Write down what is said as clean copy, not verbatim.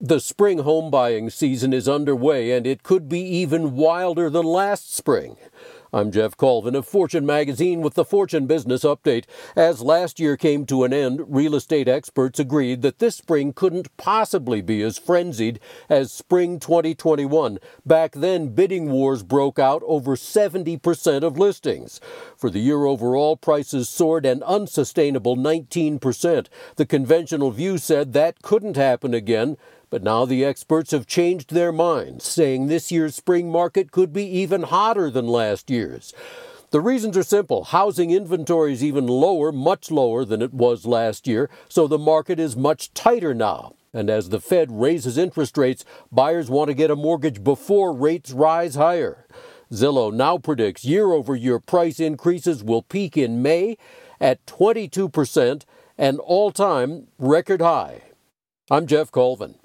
The spring home buying season is underway, and it could be even wilder than last spring. I'm Jeff Colvin of Fortune Magazine with the Fortune Business Update. As last year came to an end, real estate experts agreed that this spring couldn't possibly be as frenzied as spring 2021. Back then, bidding wars broke out over 70% of listings. For the year overall, prices soared an unsustainable 19%. The conventional view said that couldn't happen again. But now the experts have changed their minds, saying this year's spring market could be even hotter than last year's. The reasons are simple. Housing inventory is even lower, much lower than it was last year, so the market is much tighter now. And as the Fed raises interest rates, buyers want to get a mortgage before rates rise higher. Zillow now predicts year-over-year price increases will peak in May at 22%, an all-time record high. I'm Jeff Colvin.